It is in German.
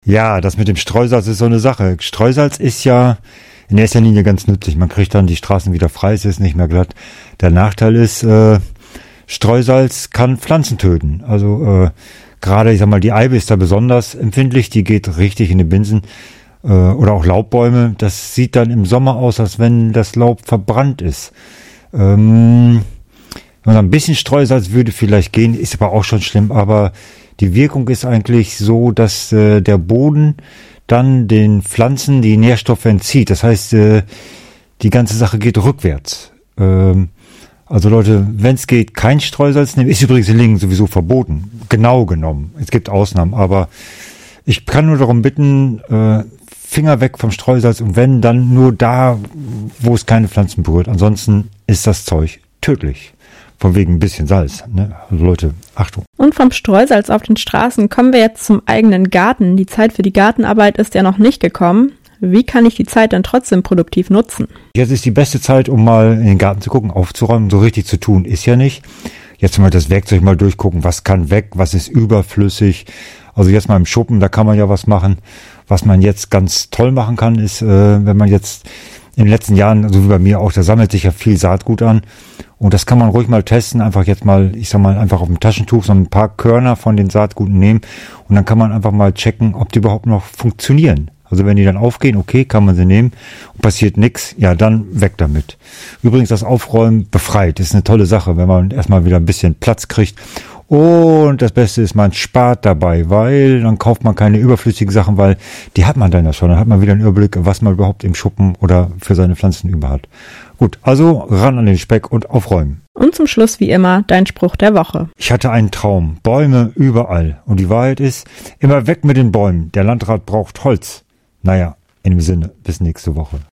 Ja, das mit dem Streusalz ist so eine Sache. Streusalz ist ja in erster Linie ganz nützlich. Man kriegt dann die Straßen wieder frei, es ist nicht mehr glatt. Der Nachteil ist, Streusalz kann Pflanzen töten. Also gerade, ich sag mal, die Eibe ist da besonders empfindlich, die geht richtig in die Binsen. Oder auch Laubbäume, das sieht dann im Sommer aus, als wenn das Laub verbrannt ist. Wenn man ein bisschen Streusalz würde vielleicht gehen, ist aber auch schon schlimm, aber die Wirkung ist eigentlich so, dass der Boden dann den Pflanzen die Nährstoffe entzieht. Das heißt, die ganze Sache geht rückwärts. Also Leute, wenn es geht, kein Streusalz nehmen. Ist übrigens in Lingen sowieso verboten. Genau genommen. Es gibt Ausnahmen, aber ich kann nur darum bitten, Finger weg vom Streusalz und wenn, dann nur da, wo es keine Pflanzen berührt. Ansonsten ist das Zeug tödlich. Von wegen ein bisschen Salz. Ne? Also Leute, Achtung. Und vom Streusalz auf den Straßen kommen wir jetzt zum eigenen Garten. Die Zeit für die Gartenarbeit ist ja noch nicht gekommen. Wie kann ich die Zeit dann trotzdem produktiv nutzen? Jetzt ist die beste Zeit, um mal in den Garten zu gucken, aufzuräumen. So richtig zu tun ist ja nicht. Jetzt mal das Werkzeug mal durchgucken, was kann weg, was ist überflüssig. Also jetzt mal im Schuppen, da kann man ja was machen. Was man jetzt ganz toll machen kann, ist, wenn man jetzt in den letzten Jahren, so wie bei mir auch, da sammelt sich ja viel Saatgut an. Und das kann man ruhig mal testen, einfach jetzt mal, ich sag mal, einfach auf dem Taschentuch so ein paar Körner von den Saatguten nehmen. Und dann kann man einfach mal checken, ob die überhaupt noch funktionieren. Also wenn die dann aufgehen, okay, kann man sie nehmen und passiert nichts, ja, dann weg damit. Übrigens, das Aufräumen befreit, ist eine tolle Sache, wenn man erstmal wieder ein bisschen Platz kriegt. Und das Beste ist, man spart dabei, weil dann kauft man keine überflüssigen Sachen, weil die hat man dann ja schon. Dann hat man wieder einen Überblick, was man überhaupt im Schuppen oder für seine Pflanzen über hat. Gut, also ran an den Speck und aufräumen. Und zum Schluss wie immer dein Spruch der Woche. Ich hatte einen Traum, Bäume überall. Und die Wahrheit ist, immer weg mit den Bäumen. Der Landrat braucht Holz. Naja, in dem Sinne, bis nächste Woche.